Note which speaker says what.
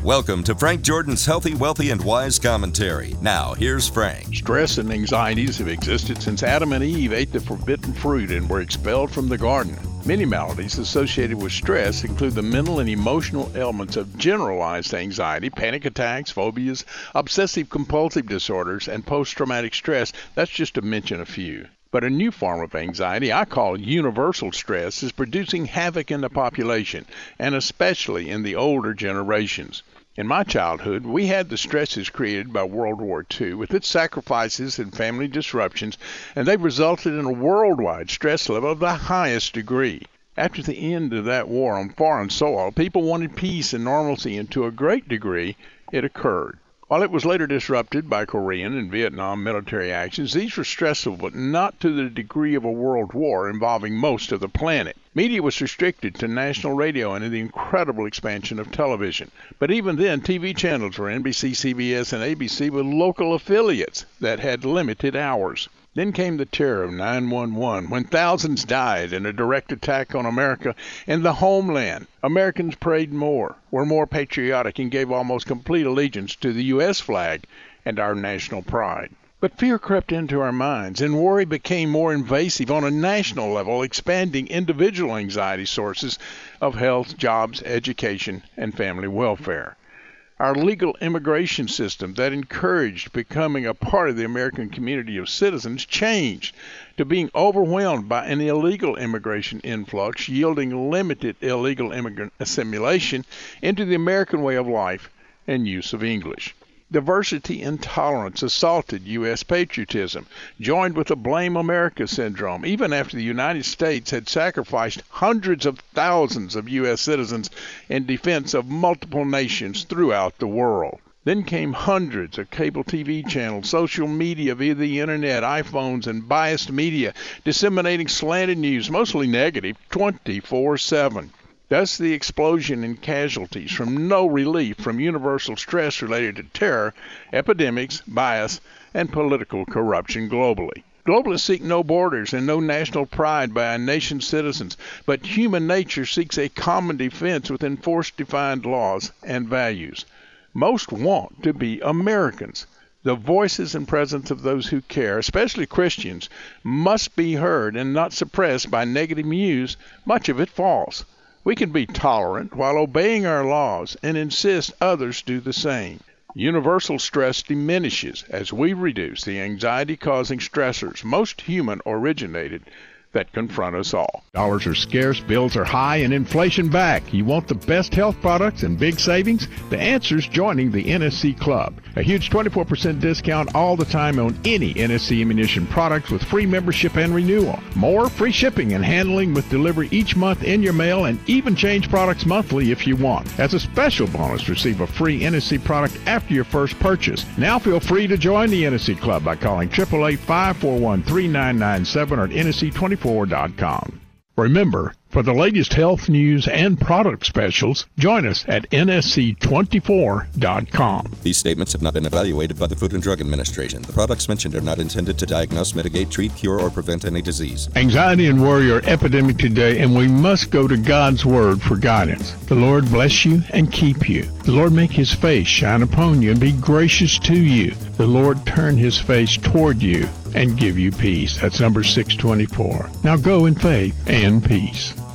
Speaker 1: Welcome to Frank Jordan's Healthy, Wealthy, and Wise Commentary. Now, here's Frank.
Speaker 2: Stress and anxieties have existed since Adam and Eve ate the forbidden fruit and were expelled from the garden. Many maladies associated with stress include the mental and emotional elements of generalized anxiety, panic attacks, phobias, obsessive-compulsive disorders, and post-traumatic stress. That's just to mention a few. But a new form of anxiety, I call universal stress, is producing havoc in the population, and especially in the older generations. In my childhood, we had the stresses created by World War II with its sacrifices and family disruptions, and they've resulted in a worldwide stress level of the highest degree. After the end of that war on foreign soil, people wanted peace and normalcy, and to a great degree, it occurred. While it was later disrupted by Korean and Vietnam military actions, these were stressful, but not to the degree of a world war involving most of the planet. Media was restricted to national radio and the incredible expansion of television. But even then, TV channels were NBC, CBS, and ABC with local affiliates that had limited hours. Then came the terror of 9/11, when thousands died in a direct attack on America and the homeland. Americans prayed more, were more patriotic, and gave almost complete allegiance to the U.S. flag and our national pride. But fear crept into our minds, and worry became more invasive on a national level, expanding individual anxiety sources of health, jobs, education, and family welfare. Our legal immigration system that encouraged becoming a part of the American community of citizens changed to being overwhelmed by an illegal immigration influx, yielding limited illegal immigrant assimilation into the American way of life and use of English. Diversity intolerance assaulted U.S. patriotism, joined with the Blame America syndrome, even after the United States had sacrificed hundreds of thousands of U.S. citizens in defense of multiple nations throughout the world. Then came hundreds of cable TV channels, social media via the internet, iPhones, and biased media, disseminating slanted news, mostly negative, 24/7. Thus, the explosion in casualties from no relief from universal stress related to terror, epidemics, bias, and political corruption globally. Globalists seek no borders and no national pride by a nation's citizens, but human nature seeks a common defense within force-defined laws and values. Most want to be Americans. The voices and presence of those who care, especially Christians, must be heard and not suppressed by negative news, much of it false. We can be tolerant while obeying our laws and insist others do the same. Universal stress diminishes as we reduce the anxiety-causing stressors, most human-originated, that confront us all. Dollars are scarce, bills are high, and inflation back. You want the best health products and big savings? The answer's joining the NSC Club. A huge 24% discount all the time on any NSC ammunition products with free membership and renewal. More free shipping and handling with delivery each month in your mail, and even change products monthly if you want. As a special bonus, receive a free NSC product after your first purchase. Now feel free to join the NSC Club by calling 888-541-3997 or at NSC24.com. Remember, for the latest health news and product specials, join us at NSC24.com.
Speaker 1: These statements have not been evaluated by the Food and Drug Administration. The products mentioned are not intended to diagnose, mitigate, treat, cure, or prevent any disease.
Speaker 2: Anxiety and worry are epidemic today, and we must go to God's Word for guidance. The Lord bless you and keep you. The Lord make His face shine upon you and be gracious to you. The Lord turn His face toward you and give you peace. That's number 624. Now go in faith and peace.